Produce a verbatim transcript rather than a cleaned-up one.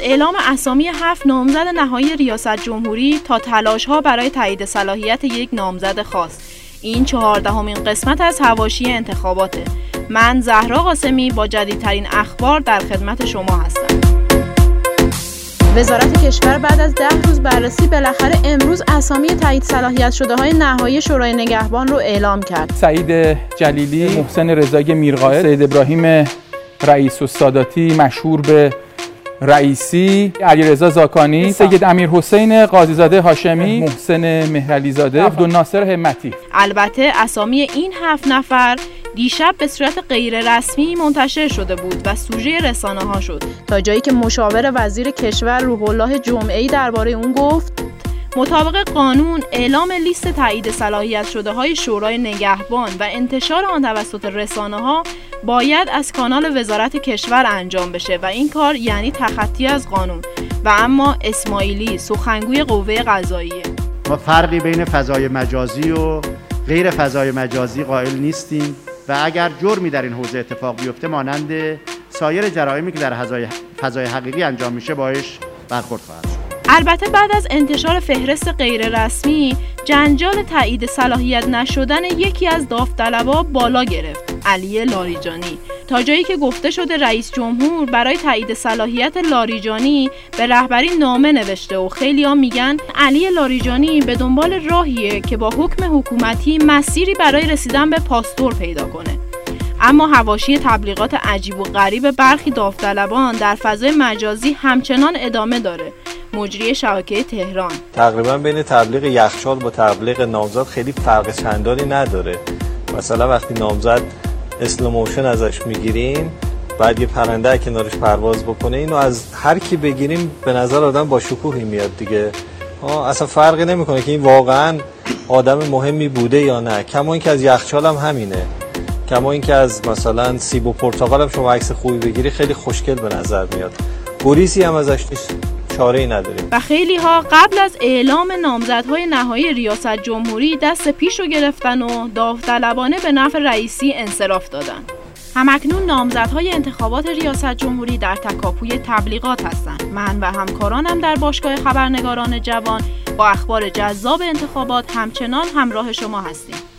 اعلام اسامی هفت نامزد نهایی ریاست جمهوری تا تلاش‌ها برای تایید صلاحیت یک نامزد خاص. این چهاردهمین قسمت از حواشی انتخاباته. من زهرا قاسمی با جدیدترین اخبار در خدمت شما هستم. وزارت کشور بعد از ده روز بررسی بالاخره امروز اسامی تایید صلاحیت شده های نهایی شورای نگهبان رو اعلام کرد. سعید جلیلی، محسن رضایی میرقائد، سید ابراهیم رئیس الساداتی مشهور به رئیسی، علیرضا زاکانی، سید امیرحسین قاضیزاده هاشمی، محسن مهرعلیزاده، عبدالناصر همتی. البته اسامی این هفت نفر دیشب به صورت غیر رسمی منتشر شده بود و سوژه رسانه ها شد، تا جایی که مشاور وزیر کشور روح الله جمعه‌ای درباره اون گفت مطابق قانون اعلام لیست تایید صلاحیت شده های شورای نگهبان و انتشار آن توسط رسانه ها باید از کانال وزارت کشور انجام بشه و این کار یعنی تخطی از قانون. و اما اسماعیلی، سخنگوی قوه قضاییه، ما فرقی بین فضای مجازی و غیر فضای مجازی قائل نیستیم و اگر جرمی در این حوزه اتفاق بیفته مانند سایر جرایمی که در فضای حقیقی انجام میشه باهاش برخورد خواهد شد. البته بعد از انتشار فهرست غیر رسمی، جنجال تایید صلاحیت نشدن یکی از داوطلبا بالا گرفت، علی لاریجانی، تا جایی که گفته شده رئیس جمهور برای تایید صلاحیت لاریجانی به رهبری نامه نوشته و خیلی‌ها میگن علی لاریجانی به دنبال راهیه که با حکم حکومتی مسیری برای رسیدن به پاستور پیدا کنه. اما حواشی تبلیغات عجیب و غریب برخی داوطلبان در فضای مجازی همچنان ادامه داره. مجری شبکه تهران: تقریبا بین تبلیغ یخچال با تبلیغ نامزد خیلی فرق چندانی نداره. مثلا وقتی نامزد اسلو موشن ازش میگیریم، بعد یه پرنده کنارش پرواز بکنه، اینو از هر کی بگیریم به نظر آدم با شکوهی میاد دیگه. ها اصلا فرقی نمیکنه که این واقعا آدم مهمی بوده یا نه. کما اینکه از یخچال هم همینه، کما اینکه از مثلا سیب و پرتقال هم شما عکس خوبی بگیری خیلی خوشگل به نظر میاد. گریزی هم ازش نیست، چاره‌ای نداریم. و خیلی ها قبل از اعلام نامزدهای نهایی ریاست جمهوری دست پیش رو گرفتن و داوطلبانه به نفع رئیسی انصراف دادن. همکنون نامزدهای انتخابات ریاست جمهوری در تکاپوی تبلیغات هستند. من و همکارانم در باشگاه خبرنگاران جوان با اخبار جذاب انتخابات همچنان همراه شما هستیم.